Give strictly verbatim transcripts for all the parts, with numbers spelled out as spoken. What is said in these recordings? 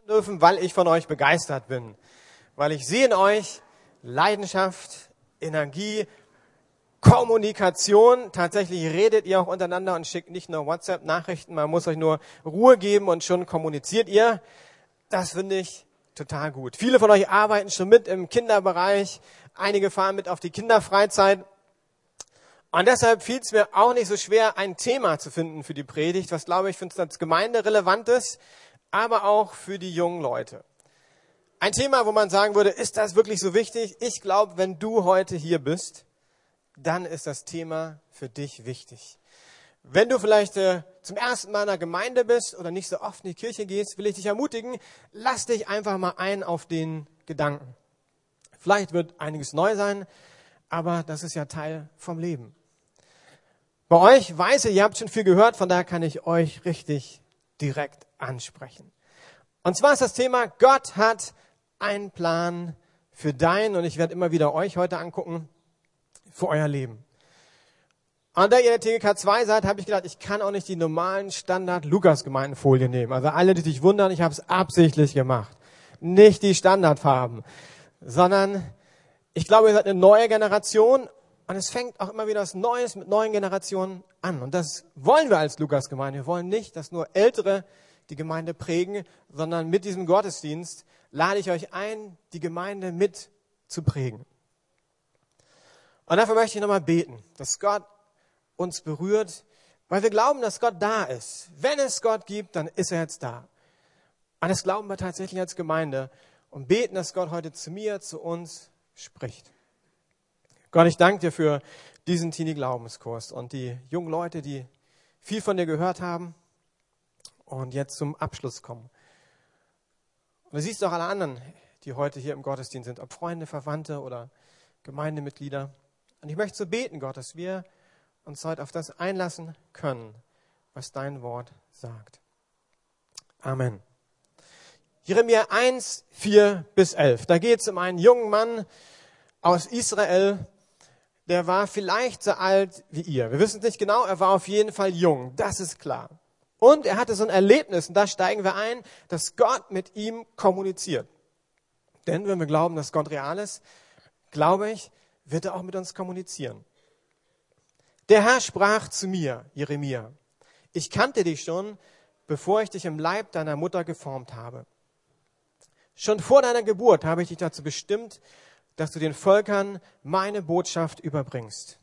dürfen, weil ich von euch begeistert bin. Weil ich sehe in euch Leidenschaft, Energie, Kommunikation. Tatsächlich redet ihr auch untereinander und schickt nicht nur WhatsApp-Nachrichten. Man muss euch nur Ruhe geben und schon kommuniziert ihr. Das finde ich total gut. Viele von euch arbeiten schon mit im Kinderbereich. Einige fahren mit auf die Kinderfreizeit. Und deshalb fiel es mir auch nicht so schwer, ein Thema zu finden für die Predigt, was, glaube ich, für uns als Gemeinde relevant ist, aber auch für die jungen Leute. Ein Thema, wo man sagen würde, ist das wirklich so wichtig? Ich glaube, wenn du heute hier bist, dann ist das Thema für dich wichtig. Wenn du vielleicht äh, zum ersten Mal in einer Gemeinde bist oder nicht so oft in die Kirche gehst, will ich dich ermutigen, lass dich einfach mal ein auf den Gedanken. Vielleicht wird einiges neu sein, aber das ist ja Teil vom Leben. Bei euch weiß ich, ihr habt schon viel gehört, von daher kann ich euch richtig direkt ansprechen. Und zwar ist das Thema, Gott hat einen Plan für dein, und ich werde immer wieder euch heute angucken, für euer Leben. Und da ihr der T G K zwei seid, habe ich gedacht, ich kann auch nicht die normalen Standard-Lukas-Gemeindenfolien nehmen. Also alle, die sich wundern, ich habe es absichtlich gemacht. Nicht die Standardfarben, sondern ich glaube, ihr seid eine neue Generation. Und es fängt auch immer wieder was Neues mit neuen Generationen an. Und das wollen wir als Lukas-Gemeinde. Wir wollen nicht, dass nur Ältere die Gemeinde prägen, sondern mit diesem Gottesdienst lade ich euch ein, die Gemeinde mit zu prägen. Und dafür möchte ich nochmal beten, dass Gott uns berührt, weil wir glauben, dass Gott da ist. Wenn es Gott gibt, dann ist er jetzt da. Und das glauben wir tatsächlich als Gemeinde und beten, dass Gott heute zu mir, zu uns spricht. Gott, ich danke dir für diesen Teenie-Glaubenskurs und die jungen Leute, die viel von dir gehört haben und jetzt zum Abschluss kommen. Und du siehst auch alle anderen, die heute hier im Gottesdienst sind, ob Freunde, Verwandte oder Gemeindemitglieder. Und ich möchte so beten, Gott, dass wir uns heute auf das einlassen können, was dein Wort sagt. Amen. Jeremia eins, vier bis elf. Da geht es um einen jungen Mann aus Israel, der war vielleicht so alt wie ihr. Wir wissen es nicht genau, er war auf jeden Fall jung, das ist klar. Und er hatte so ein Erlebnis, und da steigen wir ein, dass Gott mit ihm kommuniziert. Denn wenn wir glauben, dass Gott real ist, glaube ich, wird er auch mit uns kommunizieren. Der Herr sprach zu mir, Jeremia, ich kannte dich schon, bevor ich dich im Leib deiner Mutter geformt habe. Schon vor deiner Geburt habe ich dich dazu bestimmt, dass du den Völkern meine Botschaft überbringst.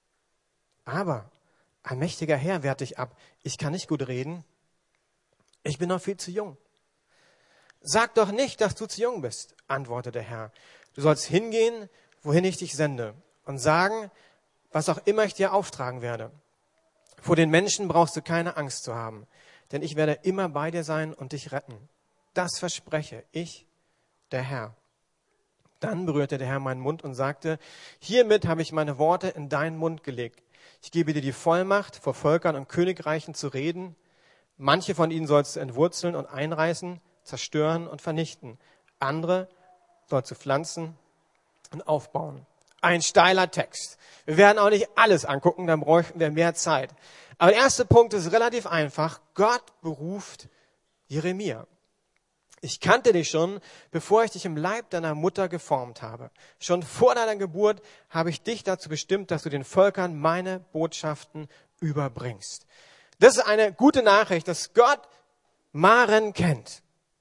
Aber ein mächtiger Herr wehrt dich ab. Ich kann nicht gut reden. Ich bin noch viel zu jung. Sag doch nicht, dass du zu jung bist, antwortete der Herr. Du sollst hingehen, wohin ich dich sende, und sagen, was auch immer ich dir auftragen werde. Vor den Menschen brauchst du keine Angst zu haben, denn ich werde immer bei dir sein und dich retten. Das verspreche ich, der Herr. Dann berührte der Herr meinen Mund und sagte, hiermit habe ich meine Worte in deinen Mund gelegt. Ich gebe dir die Vollmacht, vor Völkern und Königreichen zu reden. Manche von ihnen sollst du entwurzeln und einreißen, zerstören und vernichten. Andere sollst du pflanzen und aufbauen. Ein steiler Text. Wir werden auch nicht alles angucken, dann bräuchten wir mehr Zeit. Aber der erste Punkt ist relativ einfach. Gott beruft Jeremia. Ich kannte dich schon, bevor ich dich im Leib deiner Mutter geformt habe. Schon vor deiner Geburt habe ich dich dazu bestimmt, dass du den Völkern meine Botschaften überbringst. Das ist eine gute Nachricht, dass Gott Maren kennt.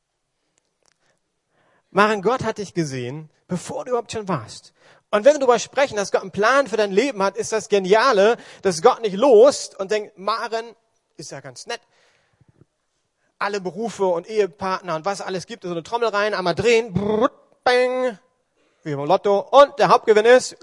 Maren, Gott hat dich gesehen, bevor du überhaupt schon warst. Und wenn wir darüber sprechen, dass Gott einen Plan für dein Leben hat, ist das Geniale, dass Gott nicht lost und denkt, Maren ist ja ganz nett. Alle Berufe und Ehepartner und was alles gibt, so eine Trommel rein, einmal drehen, brrr, bang, wie beim Lotto, und der Hauptgewinn ist,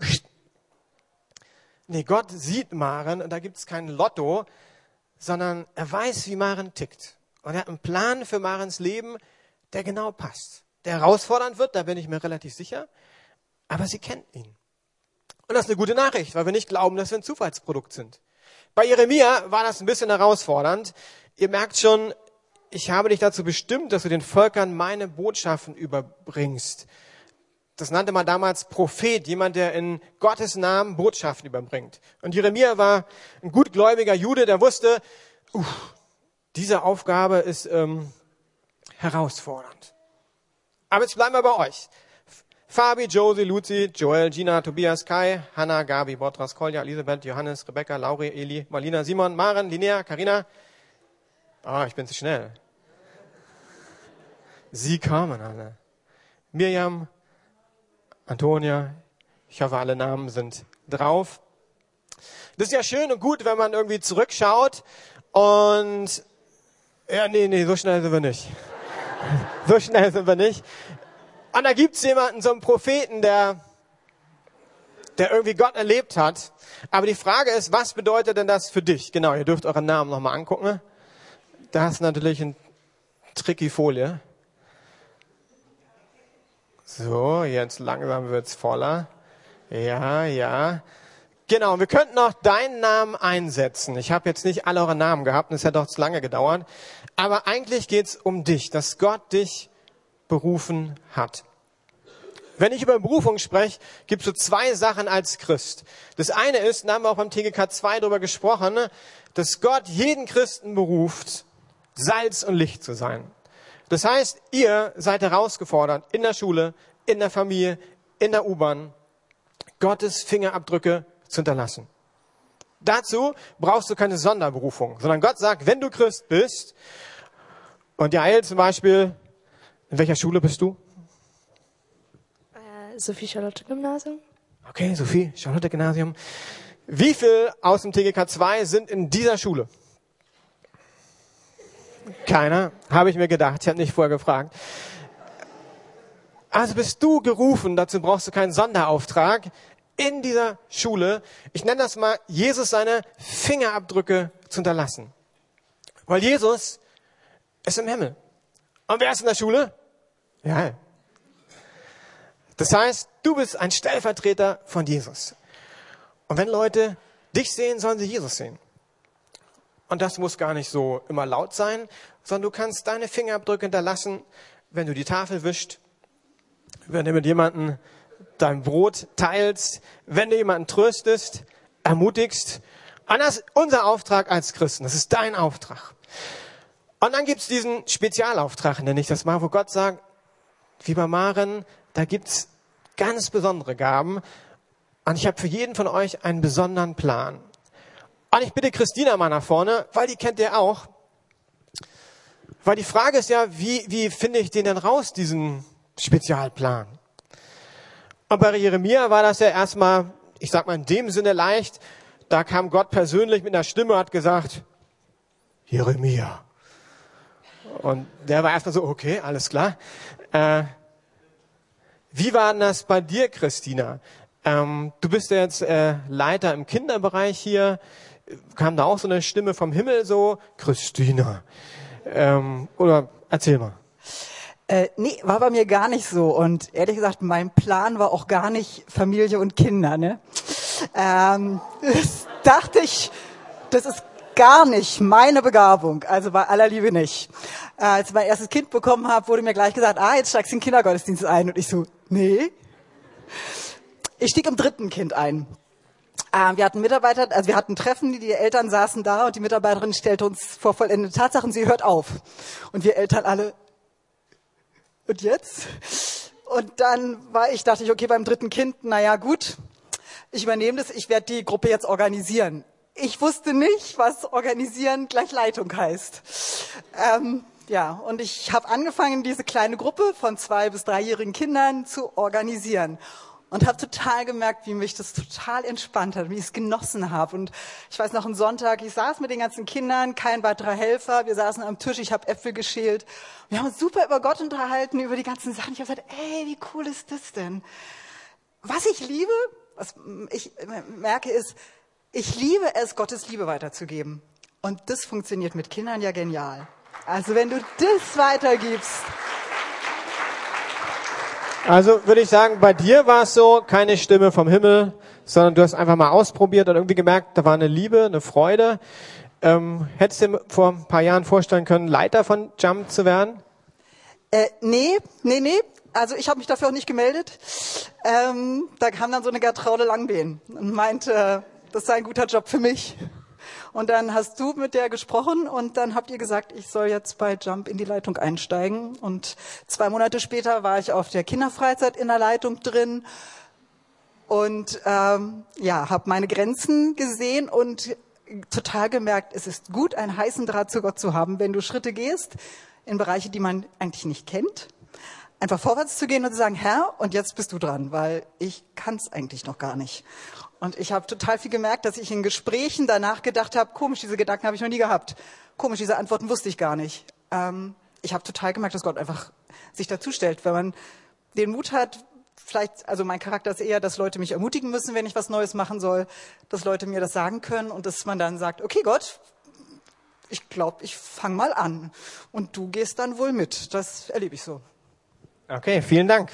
nee, Gott sieht Maren, und da gibt es kein Lotto, sondern er weiß, wie Maren tickt. Und er hat einen Plan für Marens Leben, der genau passt. Der herausfordernd wird, da bin ich mir relativ sicher, aber sie kennt ihn. Und das ist eine gute Nachricht, weil wir nicht glauben, dass wir ein Zufallsprodukt sind. Bei Jeremia war das ein bisschen herausfordernd. Ihr merkt schon, ich habe dich dazu bestimmt, dass du den Völkern meine Botschaften überbringst. Das nannte man damals Prophet, jemand, der in Gottes Namen Botschaften überbringt. Und Jeremia war ein gutgläubiger Jude, der wusste, uh, diese Aufgabe ist ähm, herausfordernd. Aber jetzt bleiben wir bei euch. Fabi, Josie, Luzi, Joel, Gina, Tobias, Kai, Hanna, Gabi, Botras, Kolja, Elisabeth, Johannes, Rebecca, Lauri, Eli, Marlina, Simon, Maren, Linnea, Karina. Ah, ich bin zu schnell. Sie kamen alle. Mirjam, Antonia, ich hoffe, alle Namen sind drauf. Das ist ja schön und gut, wenn man irgendwie zurückschaut und, ja, nee, nee, so schnell sind wir nicht. So schnell sind wir nicht. Und da gibt's jemanden, so einen Propheten, der, der irgendwie Gott erlebt hat. Aber die Frage ist, was bedeutet denn das für dich? Genau, ihr dürft euren Namen nochmal angucken. Da ist natürlich eine tricky Folie. So, jetzt langsam wird's voller. Ja, ja. Genau, wir könnten noch deinen Namen einsetzen. Ich habe jetzt nicht alle eure Namen gehabt, und es hätte auch zu lange gedauert. Aber eigentlich geht's um dich, dass Gott dich berufen hat. Wenn ich über Berufung spreche, gibt es so zwei Sachen als Christ. Das eine ist, da haben wir auch beim T G K zwei drüber gesprochen, dass Gott jeden Christen beruft, Salz und Licht zu sein. Das heißt, ihr seid herausgefordert, in der Schule, in der Familie, in der U-Bahn, Gottes Fingerabdrücke zu hinterlassen. Dazu brauchst du keine Sonderberufung, sondern Gott sagt, wenn du Christ bist, und Jael zum Beispiel, in welcher Schule bist du? Äh, Sophie-Charlotte-Gymnasium. Okay, Sophie, Charlotte-Gymnasium. Wie viel aus dem T G K zwei sind in dieser Schule? Keiner, habe ich mir gedacht. Ich habe nicht vorher gefragt. Also bist du gerufen, dazu brauchst du keinen Sonderauftrag, in dieser Schule, ich nenne das mal, Jesus seine Fingerabdrücke zu hinterlassen. Weil Jesus ist im Himmel. Und wer ist in der Schule? Ja. Das heißt, du bist ein Stellvertreter von Jesus. Und wenn Leute dich sehen, sollen sie Jesus sehen. Und das muss gar nicht so immer laut sein, sondern du kannst deine Fingerabdrücke hinterlassen, wenn du die Tafel wischst, wenn du mit jemandem dein Brot teilst, wenn du jemanden tröstest, ermutigst. Und das ist unser Auftrag als Christen. Das ist dein Auftrag. Und dann gibt's diesen Spezialauftrag, nenne ich das mal, wo Gott sagt, wie bei Maren, da gibt's ganz besondere Gaben. Und ich habe für jeden von euch einen besonderen Plan. Und ich bitte Christina mal nach vorne, weil die kennt ihr auch. Weil die Frage ist ja, wie, wie finde ich den denn raus, diesen Spezialplan? Und bei Jeremia war das ja erstmal, ich sag mal in dem Sinne leicht, da kam Gott persönlich mit einer Stimme und hat gesagt, Jeremia. Und der war erstmal so, okay, alles klar. Äh, wie war denn das bei dir, Christina? Ähm, du bist ja jetzt äh, Leiter im Kinderbereich hier. Kam da auch so eine Stimme vom Himmel so, Christina? Ähm, oder erzähl mal. Äh, nee, war bei mir gar nicht so. Und ehrlich gesagt, mein Plan war auch gar nicht Familie und Kinder. Ne? Ähm, das dachte ich, das ist gar nicht meine Begabung. Also bei aller Liebe nicht. Äh, als ich mein erstes Kind bekommen habe, wurde mir gleich gesagt, ah, jetzt steigst du in den Kindergottesdienst ein. Und ich so, nee. Ich stieg im dritten Kind ein. Ähm, wir hatten Mitarbeiter, also wir hatten Treffen, die Eltern saßen da und die Mitarbeiterin stellte uns vor vollendete Tatsachen, sie hört auf. Und wir Eltern alle, und jetzt? Und dann war ich, dachte ich, okay, beim dritten Kind, naja, gut, ich übernehme das, ich werde die Gruppe jetzt organisieren. Ich wusste nicht, was organisieren gleich Leitung heißt. Ähm, ja, und ich habe angefangen, diese kleine Gruppe von zwei- bis dreijährigen Kindern zu organisieren. Und habe total gemerkt, wie mich das total entspannt hat, wie ich es genossen habe. Und ich weiß noch, einen Sonntag, ich saß mit den ganzen Kindern, kein weiterer Helfer. Wir saßen am Tisch, ich habe Äpfel geschält. Wir haben uns super über Gott unterhalten, über die ganzen Sachen. Ich habe gesagt, ey, wie cool ist das denn? Was ich liebe, was ich merke, ist, ich liebe es, Gottes Liebe weiterzugeben. Und das funktioniert mit Kindern ja genial. Also wenn du das weitergibst... Also würde ich sagen, bei dir war es so, keine Stimme vom Himmel, sondern du hast einfach mal ausprobiert und irgendwie gemerkt, da war eine Liebe, eine Freude. Ähm, hättest du dir vor ein paar Jahren vorstellen können, Leiter von Jump zu werden? Äh, nee, nee, nee. Also ich habe mich dafür auch nicht gemeldet. Ähm, da kam dann so eine Gertraude Langbehn und meinte, das sei ein guter Job für mich. Und dann hast du mit der gesprochen und dann habt ihr gesagt, ich soll jetzt bei Jump in die Leitung einsteigen. Und zwei Monate später war ich auf der Kinderfreizeit in der Leitung drin und ähm, ja, habe meine Grenzen gesehen und total gemerkt, es ist gut, einen heißen Draht zu Gott zu haben, wenn du Schritte gehst in Bereiche, die man eigentlich nicht kennt. Einfach vorwärts zu gehen und zu sagen, Herr, und jetzt bist du dran, weil ich kann es eigentlich noch gar nicht. Und ich habe total viel gemerkt, dass ich in Gesprächen danach gedacht habe, komisch, diese Gedanken habe ich noch nie gehabt. Komisch, diese Antworten wusste ich gar nicht. Ähm, ich habe total gemerkt, dass Gott einfach sich dazu stellt. Wenn man den Mut hat, vielleicht, also mein Charakter ist eher, dass Leute mich ermutigen müssen, wenn ich was Neues machen soll, dass Leute mir das sagen können und dass man dann sagt, okay Gott, ich glaube, ich fange mal an. Und du gehst dann wohl mit. Das erlebe ich so. Okay, vielen Dank.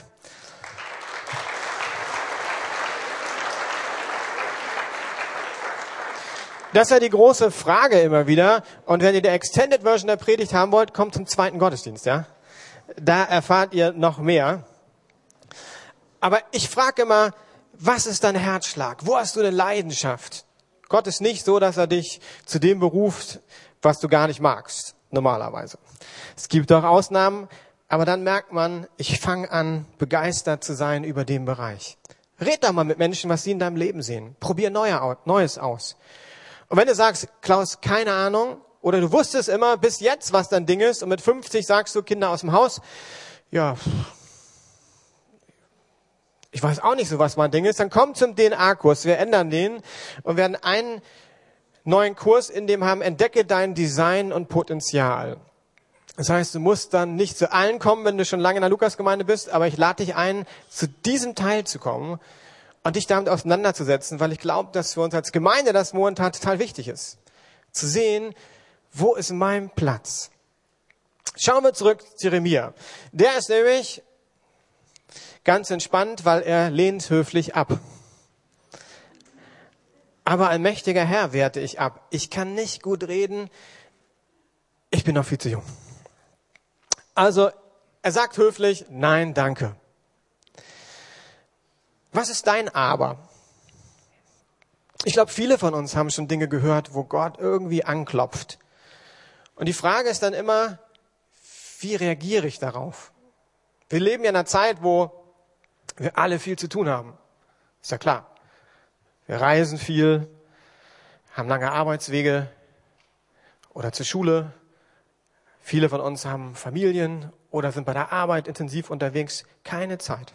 Das ist ja die große Frage immer wieder. Und wenn ihr die Extended Version der Predigt haben wollt, kommt zum zweiten Gottesdienst, ja? Da erfahrt ihr noch mehr. Aber ich frage immer, was ist dein Herzschlag? Wo hast du eine Leidenschaft? Gott ist nicht so, dass er dich zu dem beruft, was du gar nicht magst, normalerweise. Es gibt auch Ausnahmen, aber dann merkt man, ich fange an, begeistert zu sein über den Bereich. Red doch mal mit Menschen, was sie in deinem Leben sehen. Probier Neues aus. Und wenn du sagst, Klaus, keine Ahnung, oder du wusstest immer bis jetzt, was dein Ding ist, und mit fünfzig sagst du, Kinder aus dem Haus, ja, ich weiß auch nicht so, was mein Ding ist, dann komm zum D N A-Kurs. Wir ändern den und werden einen neuen Kurs in dem haben, entdecke dein Design und Potenzial. Das heißt, du musst dann nicht zu allen kommen, wenn du schon lange in der Lukasgemeinde bist, aber ich lade dich ein, zu diesem Teil zu kommen und dich damit auseinanderzusetzen, weil ich glaube, dass für uns als Gemeinde das momentan total wichtig ist. Zu sehen, wo ist mein Platz? Schauen wir zurück zu Jeremia. Der ist nämlich ganz entspannt, weil er lehnt höflich ab. Aber ein mächtiger Herr wehrte ich ab. Ich kann nicht gut reden. Ich bin noch viel zu jung. Also, er sagt höflich, nein, danke. Was ist dein Aber? Ich glaube, viele von uns haben schon Dinge gehört, wo Gott irgendwie anklopft. Und die Frage ist dann immer, wie reagiere ich darauf? Wir leben ja in einer Zeit, wo wir alle viel zu tun haben. Ist ja klar. Wir reisen viel, haben lange Arbeitswege oder zur Schule. Viele von uns haben Familien oder sind bei der Arbeit intensiv unterwegs. Keine Zeit.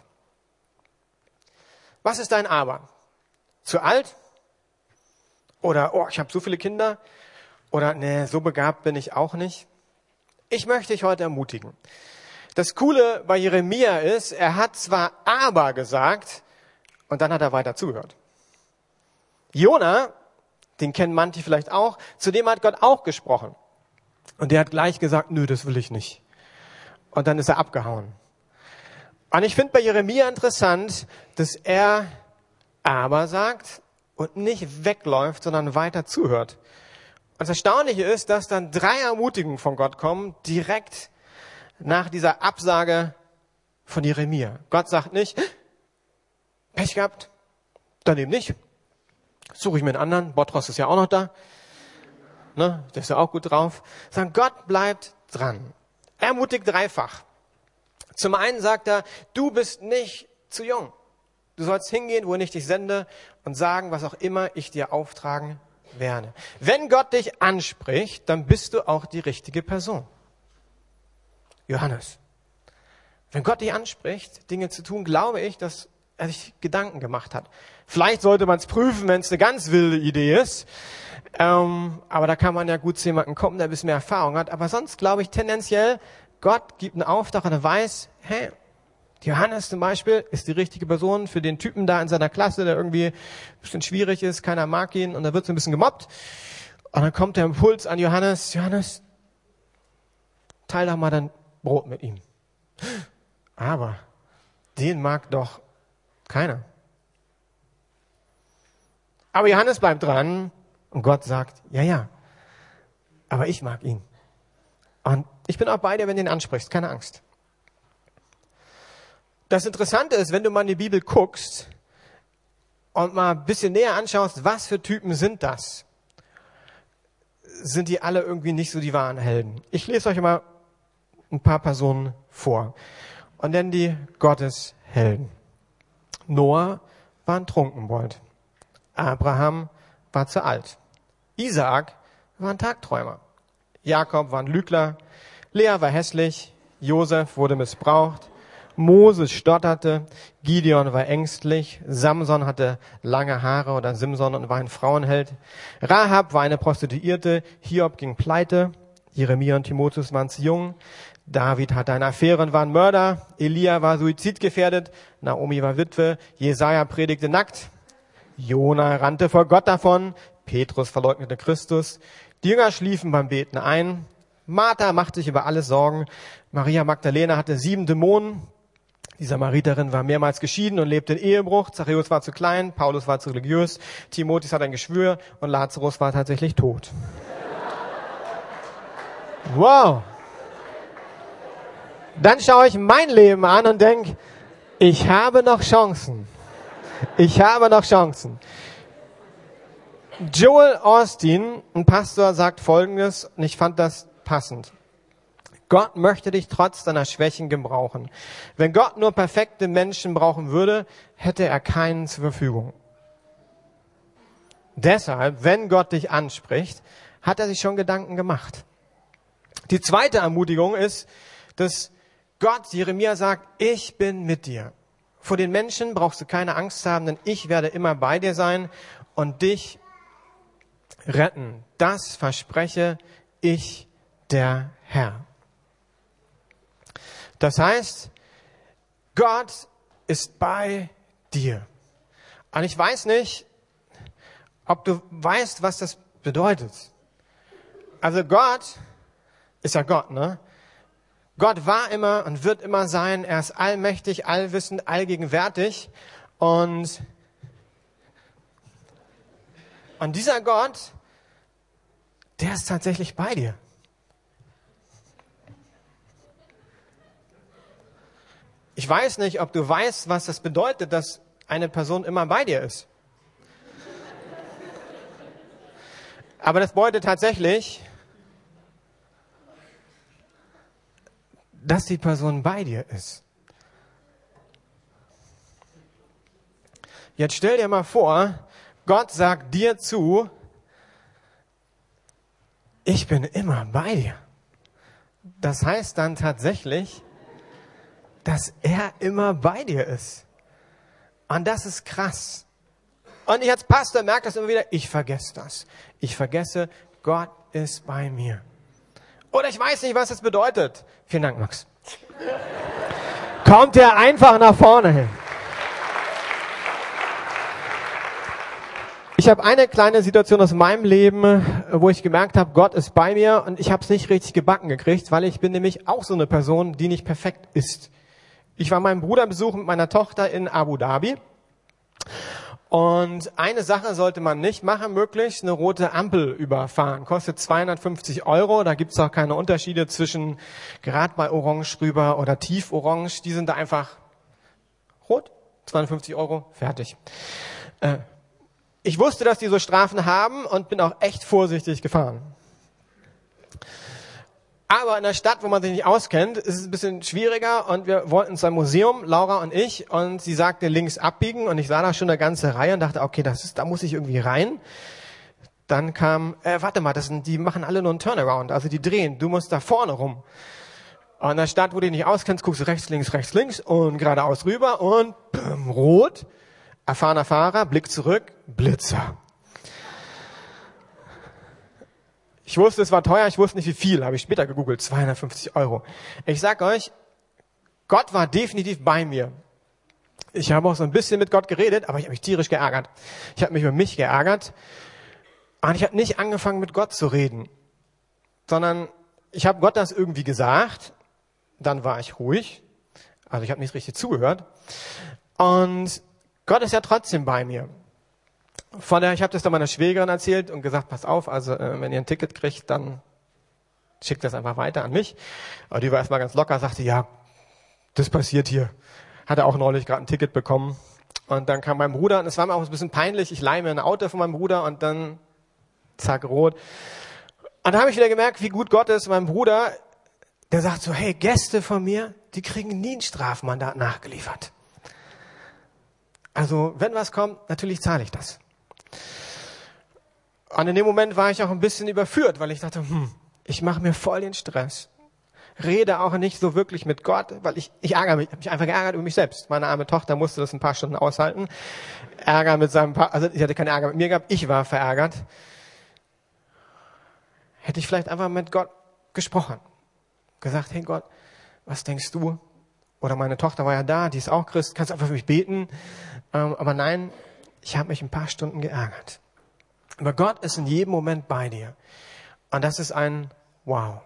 Was ist dein Aber? Zu alt? Oder, oh, ich habe so viele Kinder? Oder, nee, so begabt bin ich auch nicht? Ich möchte dich heute ermutigen. Das Coole bei Jeremia ist, er hat zwar aber gesagt und dann hat er weiter zugehört. Jona, den kennen manche vielleicht auch, zu dem hat Gott auch gesprochen. Und der hat gleich gesagt, nö, das will ich nicht. Und dann ist er abgehauen. Und ich finde bei Jeremia interessant, dass er aber sagt und nicht wegläuft, sondern weiter zuhört. Und das Erstaunliche ist, dass dann drei Ermutigungen von Gott kommen, direkt nach dieser Absage von Jeremia. Gott sagt nicht, Pech gehabt, dann eben nicht. Suche ich mir einen anderen, Botros ist ja auch noch da. Ne, der ist ja auch gut drauf. Sagen, Gott bleibt dran. Er ermutigt dreifach. Zum einen sagt er, du bist nicht zu jung. Du sollst hingehen, wo ich dich sende und sagen, was auch immer ich dir auftragen werde. Wenn Gott dich anspricht, dann bist du auch die richtige Person. Johannes, wenn Gott dich anspricht, Dinge zu tun, glaube ich, dass er sich Gedanken gemacht hat. Vielleicht sollte man es prüfen, wenn es eine ganz wilde Idee ist. Ähm, aber da kann man ja gut zu jemandem kommen, der ein bisschen mehr Erfahrung hat. Aber sonst glaube ich tendenziell, Gott gibt einen Auftrag und er weiß, hey, Johannes zum Beispiel ist die richtige Person für den Typen da in seiner Klasse, der irgendwie ein bisschen schwierig ist, keiner mag ihn und da wird so ein bisschen gemobbt. Und dann kommt der Impuls an Johannes, Johannes, teil doch mal dein Brot mit ihm. Aber den mag doch keiner. Aber Johannes bleibt dran und Gott sagt, ja, ja, aber ich mag ihn. Und ich bin auch bei dir, wenn du ihn ansprichst, keine Angst. Das Interessante ist, wenn du mal in die Bibel guckst und mal ein bisschen näher anschaust, was für Typen sind das? sind die alle irgendwie nicht so die wahren Helden. Ich lese euch mal ein paar Personen vor und nenne die Gotteshelden. Noah war ein Trunkenbold. Abraham war zu alt. Isaak war ein Tagträumer. Jakob war ein Lügner. Lea war hässlich. Josef wurde missbraucht. Moses stotterte. Gideon war ängstlich. Samson hatte lange Haare oder Simson und war ein Frauenheld. Rahab war eine Prostituierte. Hiob ging pleite. Jeremia und Timotheus waren zu jung. David hatte eine Affäre und war ein Mörder. Elia war suizidgefährdet. Naomi war Witwe. Jesaja predigte nackt. Jona rannte vor Gott davon. Petrus verleugnete Christus. Die Jünger schliefen beim Beten ein. Martha machte sich über alles Sorgen. Maria Magdalena hatte sieben Dämonen. Die Samariterin war mehrmals geschieden und lebte in Ehebruch. Zachäus war zu klein. Paulus war zu religiös. Timotheus hatte ein Geschwür und Lazarus war tatsächlich tot. Wow. Dann schaue ich mein Leben an und denke, ich habe noch Chancen. Ich habe noch Chancen. Joel Austin, ein Pastor, sagt Folgendes, und ich fand das passend. Gott möchte dich trotz deiner Schwächen gebrauchen. Wenn Gott nur perfekte Menschen brauchen würde, hätte er keinen zur Verfügung. Deshalb, wenn Gott dich anspricht, hat er sich schon Gedanken gemacht. Die zweite Ermutigung ist, dass Gott, Jeremia sagt, ich bin mit dir. Vor den Menschen brauchst du keine Angst haben, denn ich werde immer bei dir sein und dich retten. Das verspreche ich, der Herr. Das heißt, Gott ist bei dir. Und ich weiß nicht, ob du weißt, was das bedeutet. Also Gott ist ja Gott, ne? Gott war immer und wird immer sein. Er ist allmächtig, allwissend, allgegenwärtig. Und, und dieser Gott, der ist tatsächlich bei dir. Ich weiß nicht, ob du weißt, was das bedeutet, dass eine Person immer bei dir ist. Aber das bedeutet tatsächlich, dass die Person bei dir ist. Jetzt stell dir mal vor, Gott sagt dir zu, ich bin immer bei dir. Das heißt dann tatsächlich, dass er immer bei dir ist. Und das ist krass. Und ich als Pastor merke das immer wieder, ich vergesse das. Ich vergesse, Gott ist bei mir. Oder ich weiß nicht, was das bedeutet. Vielen Dank, Max. Kommt er einfach nach vorne hin. Ich habe eine kleine Situation aus meinem Leben, wo ich gemerkt habe, Gott ist bei mir und ich habe es nicht richtig gebacken gekriegt, weil ich bin nämlich auch so eine Person, die nicht perfekt ist. Ich war meinen Bruder besuchen mit meiner Tochter in Abu Dhabi. Und eine Sache sollte man nicht machen, möglichst eine rote Ampel überfahren. Kostet zweihundertfünfzig Euro. Da gibt's auch keine Unterschiede zwischen gerade bei Orange rüber oder Tieforange. Die sind da einfach rot. zweihundertfünfzig Euro, fertig. Äh, ich wusste, dass die so Strafen haben und bin auch echt vorsichtig gefahren. Aber in der Stadt, wo man sich nicht auskennt, ist es ein bisschen schwieriger und wir wollten zu einem Museum, Laura und ich, und sie sagte links abbiegen und ich sah da schon eine ganze Reihe und dachte, okay, das ist, da muss ich irgendwie rein. Dann kam, äh, warte mal, das sind, die machen alle nur einen Turnaround, also die drehen, du musst da vorne rum. Und in der Stadt, wo du dich nicht auskennst, guckst du rechts, links, rechts, links und geradeaus rüber und bäm, rot, erfahrener Fahrer, Blick zurück, Blitzer. Ich wusste, es war teuer, ich wusste nicht wie viel, habe ich später gegoogelt, zweihundertfünfzig Euro. Ich sag euch, Gott war definitiv bei mir. Ich habe auch so ein bisschen mit Gott geredet, aber ich habe mich tierisch geärgert. Ich habe mich über mich geärgert und ich habe nicht angefangen mit Gott zu reden, sondern ich habe Gott das irgendwie gesagt, dann war ich ruhig, also ich habe nicht richtig zugehört und Gott ist ja trotzdem bei mir. Von der, ich habe das dann meiner Schwägerin erzählt und gesagt, pass auf, also äh, wenn ihr ein Ticket kriegt, dann schickt das einfach weiter an mich. Aber die war erstmal ganz locker, sagte, ja, das passiert hier. Hatte auch neulich gerade ein Ticket bekommen. Und dann kam mein Bruder, und es war mir auch ein bisschen peinlich, ich leihe mir ein Auto von meinem Bruder und dann zack, rot. Und da habe ich wieder gemerkt, wie gut Gott ist. Mein Bruder, der sagt so, hey, Gäste von mir, die kriegen nie ein Strafmandat nachgeliefert. Also, wenn was kommt, natürlich zahle ich das. Und in dem Moment war ich auch ein bisschen überführt, weil ich dachte, hm, ich mache mir voll den Stress. Rede auch nicht so wirklich mit Gott, weil ich, ich ärgere mich, habe mich einfach geärgert über mich selbst. Meine arme Tochter musste das ein paar Stunden aushalten. Ärger mit seinem Pa- also ich hatte keinen Ärger mit mir gehabt, ich war verärgert. Hätte ich vielleicht einfach mit Gott gesprochen. Gesagt, hey Gott, was denkst du? Oder meine Tochter war ja da, die ist auch Christ, kannst einfach für mich beten. Ähm, aber nein, ich habe mich ein paar Stunden geärgert. Aber Gott ist in jedem Moment bei dir. Und das ist ein Wow.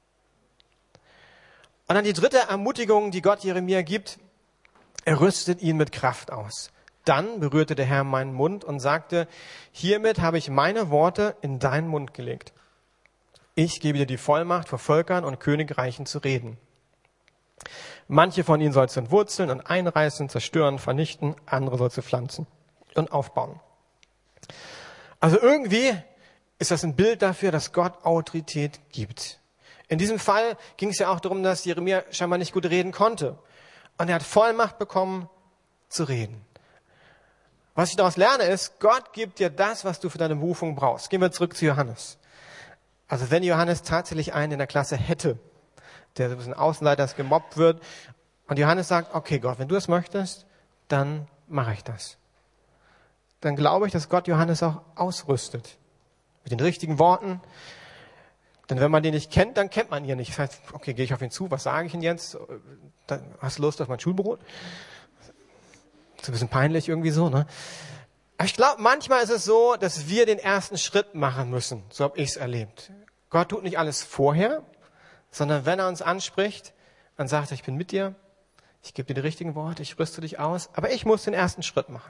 Und dann die dritte Ermutigung, die Gott Jeremia gibt, er rüstet ihn mit Kraft aus. Dann berührte der Herr meinen Mund und sagte, hiermit habe ich meine Worte in deinen Mund gelegt. Ich gebe dir die Vollmacht, vor Völkern und Königreichen zu reden. Manche von ihnen sollst du entwurzeln und einreißen, zerstören, vernichten, andere sollst du pflanzen und aufbauen. Also irgendwie ist das ein Bild dafür, dass Gott Autorität gibt. In diesem Fall ging es ja auch darum, dass Jeremia scheinbar nicht gut reden konnte. Und er hat Vollmacht bekommen, zu reden. Was ich daraus lerne ist, Gott gibt dir das, was du für deine Berufung brauchst. Gehen wir zurück zu Johannes. Also wenn Johannes tatsächlich einen in der Klasse hätte, der so ein bisschen Außenleiter ist, gemobbt wird, und Johannes sagt, okay Gott, wenn du es möchtest, dann mache ich das. Dann glaube ich, dass Gott Johannes auch ausrüstet. Mit den richtigen Worten. Denn wenn man den nicht kennt, dann kennt man ihn nicht. Das heißt, okay, gehe ich auf ihn zu, was sage ich ihm jetzt? Dann hast du Lust auf mein Schulbrot? Ist ein bisschen peinlich irgendwie so, ne? Aber ich glaube, manchmal ist es so, dass wir den ersten Schritt machen müssen. So habe ich es erlebt. Gott tut nicht alles vorher, sondern wenn er uns anspricht, dann sagt er, ich bin mit dir, ich gebe dir die richtigen Worte, ich rüste dich aus, aber ich muss den ersten Schritt machen.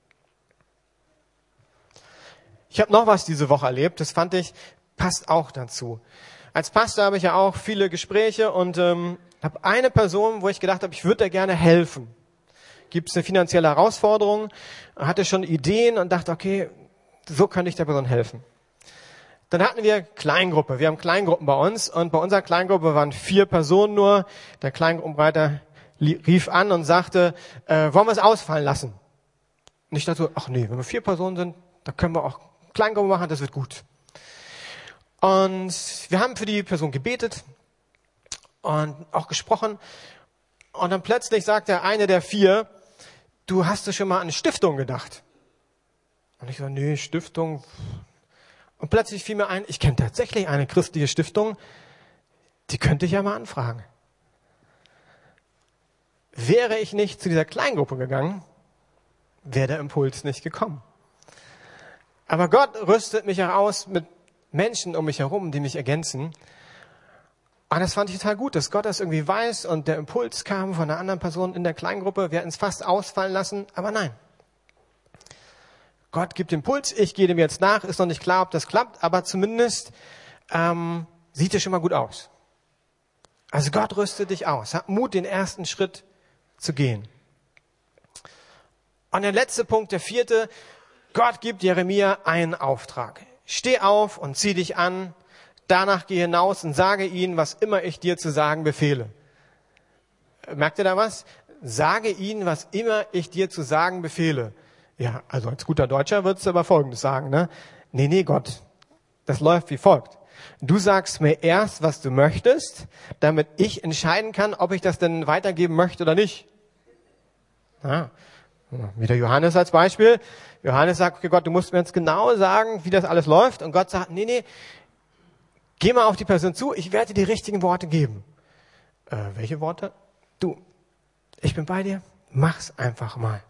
Ich habe noch was diese Woche erlebt, das fand ich, passt auch dazu. Als Pastor habe ich ja auch viele Gespräche und ähm, habe eine Person, wo ich gedacht habe, ich würde dir gerne helfen. Gibt es eine finanzielle Herausforderung, hatte schon Ideen und dachte, okay, so könnte ich der Person helfen. Dann hatten wir Kleingruppe. Wir haben Kleingruppen bei uns und bei unserer Kleingruppe waren vier Personen nur. Der Kleingruppenleiter rief an und sagte, äh, wollen wir es ausfallen lassen? Und ich dachte so, ach nee, wenn wir vier Personen sind, dann können wir auch Kleingruppe machen, das wird gut. Und wir haben für die Person gebetet und auch gesprochen. Und dann plötzlich sagte eine der vier, du hast du schon mal an eine Stiftung gedacht? Und ich so, nee, Stiftung. Und plötzlich fiel mir ein, ich kenne tatsächlich eine christliche Stiftung, die könnte ich ja mal anfragen. Wäre ich nicht zu dieser Kleingruppe gegangen, wäre der Impuls nicht gekommen. Aber Gott rüstet mich auch aus mit Menschen um mich herum, die mich ergänzen. Und das fand ich total gut, dass Gott das irgendwie weiß und der Impuls kam von einer anderen Person in der Kleingruppe. Wir hätten es fast ausfallen lassen, aber nein. Gott gibt Impuls, ich gehe dem jetzt nach, ist noch nicht klar, ob das klappt, aber zumindest ähm, sieht es schon mal gut aus. Also Gott rüstet dich aus, hab Mut, den ersten Schritt zu gehen. Und der letzte Punkt, der vierte, Gott gibt Jeremia einen Auftrag. Steh auf und zieh dich an, danach geh hinaus und sage ihnen, was immer ich dir zu sagen befehle. Merkt ihr da was? Sage ihnen, was immer ich dir zu sagen befehle. Ja, also als guter Deutscher würdest du aber Folgendes sagen, ne? Nee, nee, Gott, das läuft wie folgt. Du sagst mir erst, was du möchtest, damit ich entscheiden kann, ob ich das denn weitergeben möchte oder nicht. Ja, wieder Johannes als Beispiel. Johannes sagt, okay, Gott, du musst mir jetzt genau sagen, wie das alles läuft. Und Gott sagt, nee, nee, geh mal auf die Person zu, ich werde dir die richtigen Worte geben. Äh, welche Worte? Du, ich bin bei dir, mach's einfach mal.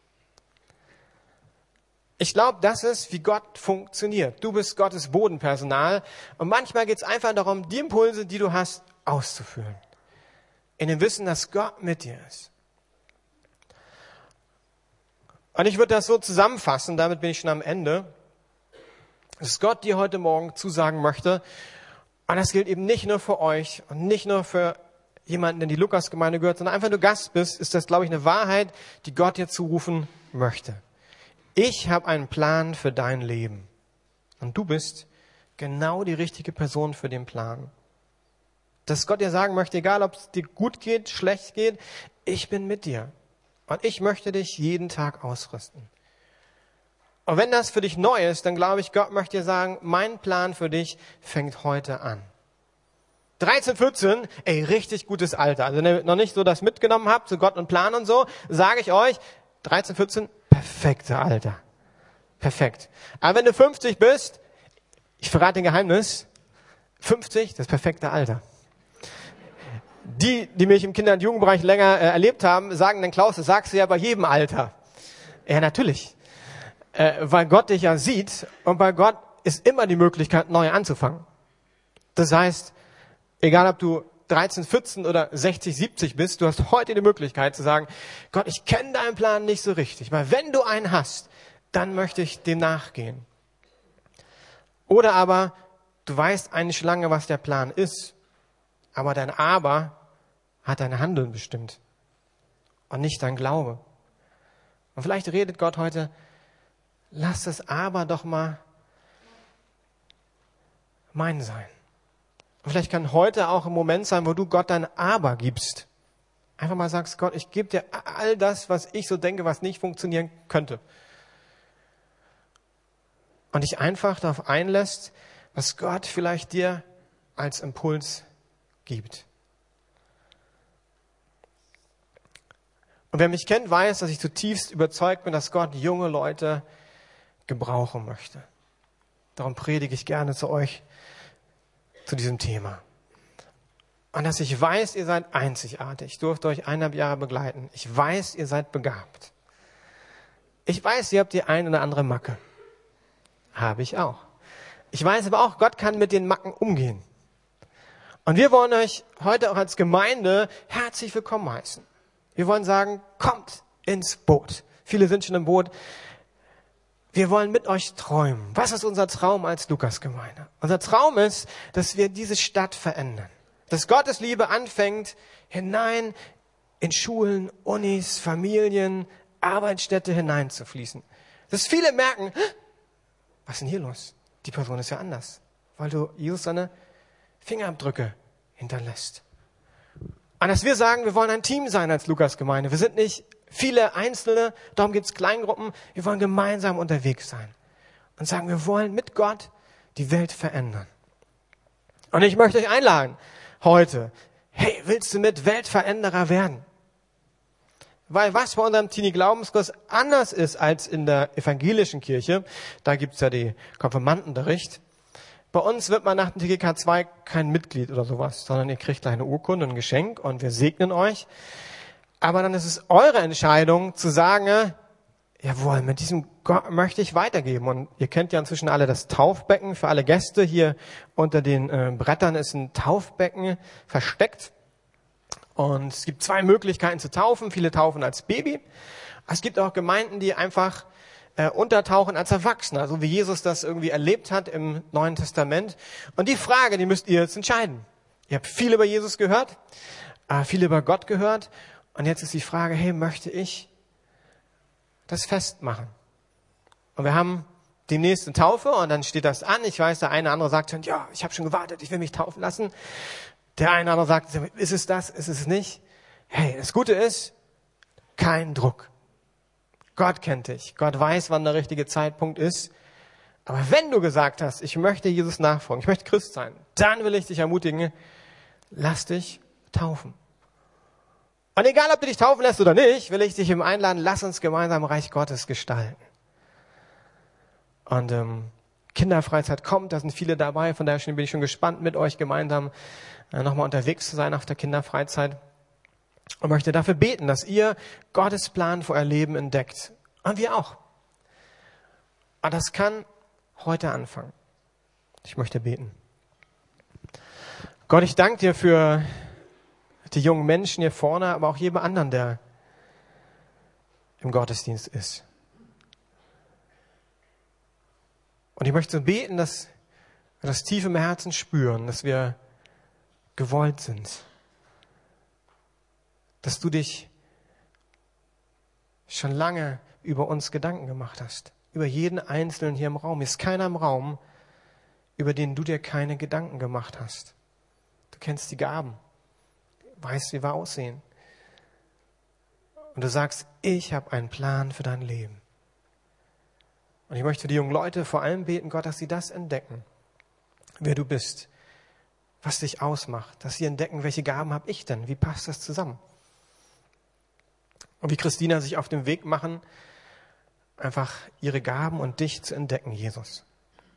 Ich glaube, das ist, wie Gott funktioniert. Du bist Gottes Bodenpersonal und manchmal geht es einfach darum, die Impulse, die du hast, auszuführen. In dem Wissen, dass Gott mit dir ist. Und ich würde das so zusammenfassen, damit bin ich schon am Ende, dass Gott dir heute Morgen zusagen möchte, und das gilt eben nicht nur für euch und nicht nur für jemanden, der in die Lukasgemeinde gehört, sondern einfach nur Gast bist, ist das, glaube ich, eine Wahrheit, die Gott dir zurufen möchte. Ich habe einen Plan für dein Leben und du bist genau die richtige Person für den Plan. Dass Gott dir sagen möchte, egal ob es dir gut geht, schlecht geht, ich bin mit dir. Und ich möchte dich jeden Tag ausrüsten. Und wenn das für dich neu ist, dann glaube ich, Gott möchte dir sagen, mein Plan für dich fängt heute an. dreizehn, vierzehn, ey, richtig gutes Alter. Also wenn ihr noch nicht so das mitgenommen habt, so Gott und Plan und so, sage ich euch, dreizehn, vierzehn, perfekte Alter. Perfekt. Aber wenn du fünfzig bist, ich verrate ein Geheimnis, fünfzig, das perfekte Alter. Die, die mich im Kinder- und Jugendbereich länger äh, erlebt haben, sagen dann, Klaus, das sagst du ja bei jedem Alter. Ja, natürlich. Äh, weil Gott dich ja sieht und bei Gott ist immer die Möglichkeit, neu anzufangen. Das heißt, egal ob du dreizehn, vierzehn oder sechzig, siebzig bist, du hast heute die Möglichkeit zu sagen, Gott, ich kenne deinen Plan nicht so richtig, weil wenn du einen hast, dann möchte ich dem nachgehen. Oder aber, du weißt eigentlich schon lange, was der Plan ist, aber dein Aber hat dein Handeln bestimmt und nicht dein Glaube. Und vielleicht redet Gott heute, lass das Aber doch mal mein sein. Und vielleicht kann heute auch ein Moment sein, wo du Gott dein Aber gibst. Einfach mal sagst, Gott, ich gebe dir all das, was ich so denke, was nicht funktionieren könnte. Und dich einfach darauf einlässt, was Gott vielleicht dir als Impuls gibt. Und wer mich kennt, weiß, dass ich zutiefst überzeugt bin, dass Gott junge Leute gebrauchen möchte. Darum predige ich gerne zu euch zu diesem Thema. Und dass ich weiß, ihr seid einzigartig. Ich durfte euch eineinhalb Jahre begleiten. Ich weiß, ihr seid begabt. Ich weiß, ihr habt die ein oder andere Macke. Habe ich auch. Ich weiß aber auch, Gott kann mit den Macken umgehen. Und wir wollen euch heute auch als Gemeinde herzlich willkommen heißen. Wir wollen sagen, kommt ins Boot. Viele sind schon im Boot. Wir wollen mit euch träumen. Was ist unser Traum als Lukas-Gemeinde? Unser Traum ist, dass wir diese Stadt verändern. Dass Gottes Liebe anfängt, hinein in Schulen, Unis, Familien, Arbeitsstätte hineinzufließen. Dass viele merken, was ist denn hier los? Die Person ist ja anders. Weil du Jesus seine Fingerabdrücke hinterlässt. Und dass wir sagen, wir wollen ein Team sein als Lukas-Gemeinde. Wir sind nicht viele Einzelne, darum gibt es Kleingruppen. Wir wollen gemeinsam unterwegs sein. Und sagen, wir wollen mit Gott die Welt verändern. Und ich möchte euch einladen, heute, hey, willst du mit Weltveränderer werden? Weil was bei unserem Teenie-Glaubenskurs anders ist als in der evangelischen Kirche, da gibt's ja die Konfirmandenbericht. Bei uns wird man nach dem T G K zwei kein Mitglied oder sowas, sondern ihr kriegt eine Urkunde, ein Geschenk und wir segnen euch. Aber dann ist es eure Entscheidung zu sagen, jawohl, mit diesem Gott möchte ich weitergeben. Und ihr kennt ja inzwischen alle das Taufbecken. Für alle Gäste hier unter den äh, Brettern ist ein Taufbecken versteckt. Und es gibt zwei Möglichkeiten zu taufen. Viele taufen als Baby. Es gibt auch Gemeinden, die einfach äh, untertauchen als Erwachsener, so wie Jesus das irgendwie erlebt hat im Neuen Testament. Und die Frage, die müsst ihr jetzt entscheiden. Ihr habt viel über Jesus gehört, äh, viel über Gott gehört. Und jetzt ist die Frage, hey, möchte ich das festmachen? Und wir haben die nächste Taufe und dann steht das an. Ich weiß, der eine oder andere sagt schon, ja, ich habe schon gewartet, ich will mich taufen lassen. Der eine oder andere sagt, ist es das, ist es nicht? Hey, das Gute ist, kein Druck. Gott kennt dich. Gott weiß, wann der richtige Zeitpunkt ist. Aber wenn du gesagt hast, ich möchte Jesus nachfolgen, ich möchte Christ sein, dann will ich dich ermutigen, lass dich taufen. Und egal, ob du dich taufen lässt oder nicht, will ich dich im einladen, lass uns gemeinsam Reich Gottes gestalten. Und ähm, Kinderfreizeit kommt, da sind viele dabei, von daher bin ich schon gespannt, mit euch gemeinsam äh, nochmal unterwegs zu sein auf der Kinderfreizeit. Und möchte dafür beten, dass ihr Gottes Plan für euer Leben entdeckt. Und wir auch. Und das kann heute anfangen. Ich möchte beten. Gott, ich danke dir für die jungen Menschen hier vorne, aber auch jedem anderen, der im Gottesdienst ist. Und ich möchte so beten, dass wir das tief im Herzen spüren, dass wir gewollt sind. Dass du dich schon lange über uns Gedanken gemacht hast. Über jeden Einzelnen hier im Raum. Hier ist keiner im Raum, über den du dir keine Gedanken gemacht hast. Du kennst die Gaben, weißt, wie wir aussehen. Und du sagst, ich habe einen Plan für dein Leben. Und ich möchte für die jungen Leute vor allem beten, Gott, dass sie das entdecken, wer du bist, was dich ausmacht, dass sie entdecken, welche Gaben habe ich denn, wie passt das zusammen? Und wie Christina sich auf den Weg machen, einfach ihre Gaben und dich zu entdecken, Jesus.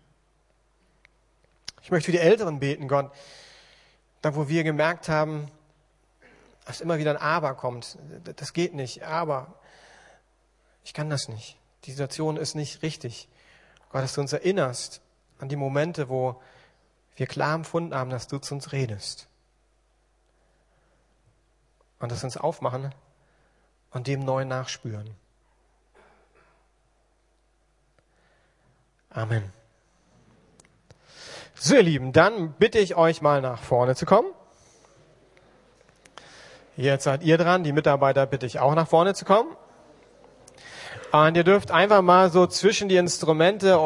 Ich möchte für die Älteren beten, Gott, da wo wir gemerkt haben, dass immer wieder ein Aber kommt. Das geht nicht, aber ich kann das nicht. Die Situation ist nicht richtig. Gott, dass du uns erinnerst an die Momente, wo wir klar empfunden haben, dass du zu uns redest. Und dass wir uns aufmachen und dem neu nachspüren. Amen. So, ihr Lieben, dann bitte ich euch mal nach vorne zu kommen. Jetzt seid ihr dran, die Mitarbeiter bitte ich auch nach vorne zu kommen. Und ihr dürft einfach mal so zwischen die Instrumente